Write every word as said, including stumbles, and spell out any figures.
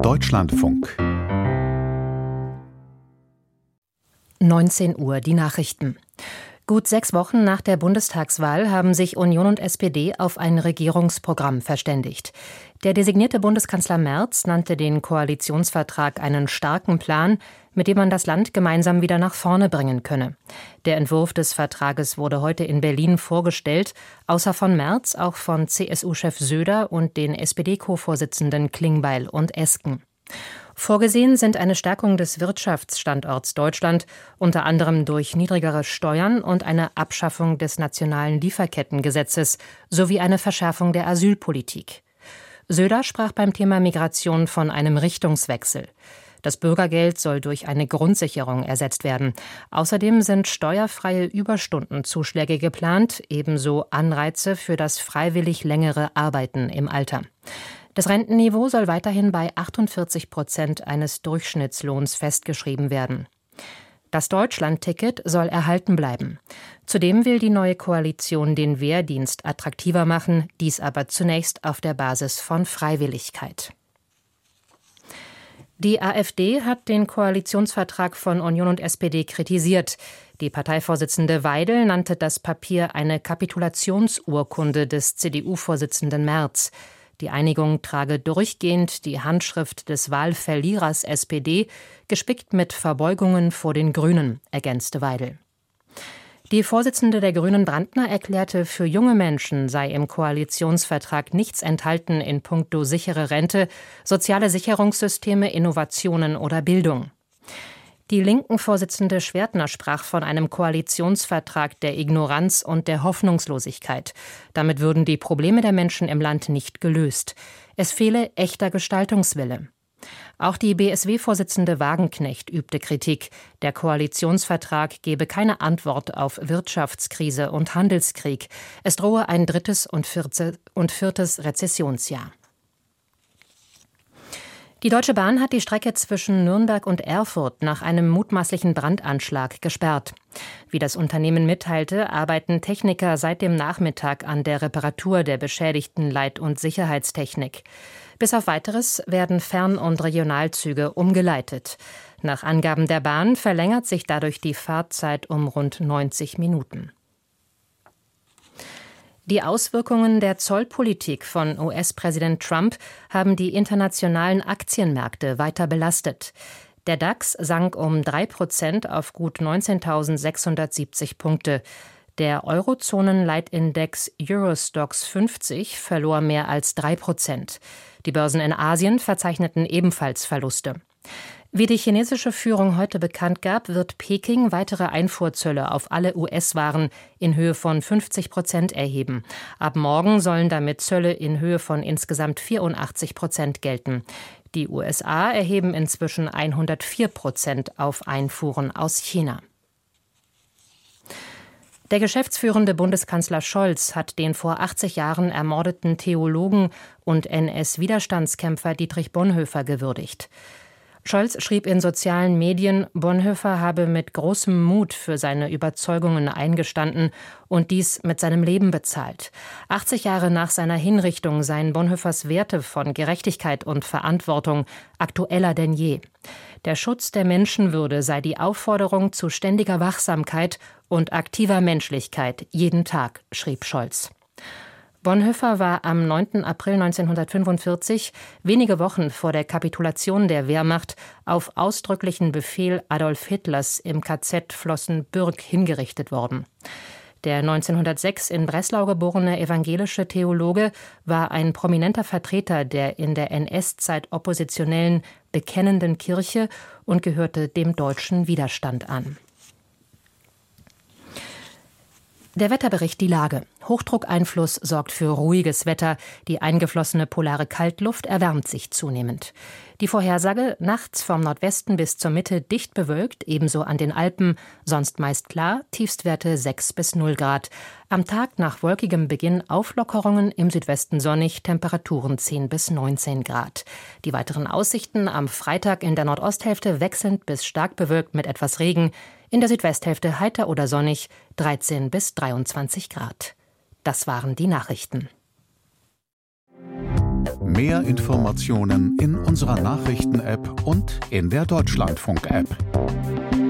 Deutschlandfunk. neunzehn Uhr, die Nachrichten. Gut sechs Wochen nach der Bundestagswahl haben sich Union und S P D auf ein Regierungsprogramm verständigt. Der designierte Bundeskanzler Merz nannte den Koalitionsvertrag einen starken Plan, mit dem man das Land gemeinsam wieder nach vorne bringen könne. Der Entwurf des Vertrages wurde heute in Berlin vorgestellt, außer von Merz auch von C S U-Chef Söder und den S P D-Co-Vorsitzenden Klingbeil und Esken. Vorgesehen sind eine Stärkung des Wirtschaftsstandorts Deutschland, unter anderem durch niedrigere Steuern und eine Abschaffung des nationalen Lieferkettengesetzes sowie eine Verschärfung der Asylpolitik. Söder sprach beim Thema Migration von einem Richtungswechsel. Das Bürgergeld soll durch eine Grundsicherung ersetzt werden. Außerdem sind steuerfreie Überstundenzuschläge geplant, ebenso Anreize für das freiwillig längere Arbeiten im Alter. Das Rentenniveau soll weiterhin bei achtundvierzig Prozent eines Durchschnittslohns festgeschrieben werden. Das Deutschland-Ticket soll erhalten bleiben. Zudem will die neue Koalition den Wehrdienst attraktiver machen, dies aber zunächst auf der Basis von Freiwilligkeit. Die AfD hat den Koalitionsvertrag von Union und S P D kritisiert. Die Parteivorsitzende Weidel nannte das Papier eine Kapitulationsurkunde des C D U-Vorsitzenden Merz. Die Einigung trage durchgehend die Handschrift des Wahlverlierers S P D, gespickt mit Verbeugungen vor den Grünen, ergänzte Weidel. Die Vorsitzende der Grünen Brandner erklärte, für junge Menschen sei im Koalitionsvertrag nichts enthalten in puncto sichere Rente, soziale Sicherungssysteme, Innovationen oder Bildung. Die linken Vorsitzende Schwertner sprach von einem Koalitionsvertrag der Ignoranz und der Hoffnungslosigkeit. Damit würden die Probleme der Menschen im Land nicht gelöst. Es fehle echter Gestaltungswille. Auch die B S W-Vorsitzende Wagenknecht übte Kritik. Der Koalitionsvertrag gebe keine Antwort auf Wirtschaftskrise und Handelskrieg. Es drohe ein drittes und viertes Rezessionsjahr. Die Deutsche Bahn hat die Strecke zwischen Nürnberg und Erfurt nach einem mutmaßlichen Brandanschlag gesperrt. Wie das Unternehmen mitteilte, arbeiten Techniker seit dem Nachmittag an der Reparatur der beschädigten Leit- und Sicherheitstechnik. Bis auf Weiteres werden Fern- und Regionalzüge umgeleitet. Nach Angaben der Bahn verlängert sich dadurch die Fahrtzeit um rund neunzig Minuten. Die Auswirkungen der Zollpolitik von U S-Präsident Trump haben die internationalen Aktienmärkte weiter belastet. Der DAX sank um drei Prozent auf gut neunzehntausendsechshundertsiebzig Punkte. Der Eurozonen-Leitindex Eurostoxx fünfzig verlor mehr als drei Prozent. Die Börsen in Asien verzeichneten ebenfalls Verluste. Wie die chinesische Führung heute bekannt gab, wird Peking weitere Einfuhrzölle auf alle U S-Waren in Höhe von fünfzig Prozent erheben. Ab morgen sollen damit Zölle in Höhe von insgesamt vierundachtzig Prozent gelten. Die U S A erheben inzwischen hundertvier Prozent auf Einfuhren aus China. Der geschäftsführende Bundeskanzler Scholz hat den vor achtzig Jahren ermordeten Theologen und N S-Widerstandskämpfer Dietrich Bonhoeffer gewürdigt. Scholz schrieb in sozialen Medien, Bonhoeffer habe mit großem Mut für seine Überzeugungen eingestanden und dies mit seinem Leben bezahlt. achtzig Jahre nach seiner Hinrichtung seien Bonhoeffers Werte von Gerechtigkeit und Verantwortung aktueller denn je. Der Schutz der Menschenwürde sei die Aufforderung zu ständiger Wachsamkeit und aktiver Menschlichkeit jeden Tag, schrieb Scholz. Bonhoeffer war am neunten April neunzehnhundertfünfundvierzig, wenige Wochen vor der Kapitulation der Wehrmacht, auf ausdrücklichen Befehl Adolf Hitlers im K Z Flossenbürg hingerichtet worden. Der neunzehnhundertsechs in Breslau geborene evangelische Theologe war ein prominenter Vertreter der in der N S-Zeit oppositionellen Bekennenden Kirche und gehörte dem deutschen Widerstand an. Der Wetterbericht die Lage. Hochdruckeinfluss sorgt für ruhiges Wetter. Die eingeflossene polare Kaltluft erwärmt sich zunehmend. Die Vorhersage: nachts vom Nordwesten bis zur Mitte dicht bewölkt, ebenso an den Alpen, sonst meist klar, Tiefstwerte sechs bis null Grad. Am Tag nach wolkigem Beginn Auflockerungen, im Südwesten sonnig, Temperaturen zehn bis neunzehn Grad. Die weiteren Aussichten: am Freitag in der Nordosthälfte wechselnd bis stark bewölkt mit etwas Regen, in der Südwesthälfte heiter oder sonnig, dreizehn bis dreiundzwanzig Grad. Das waren die Nachrichten. Mehr Informationen in unserer Nachrichten-App und in der Deutschlandfunk-App.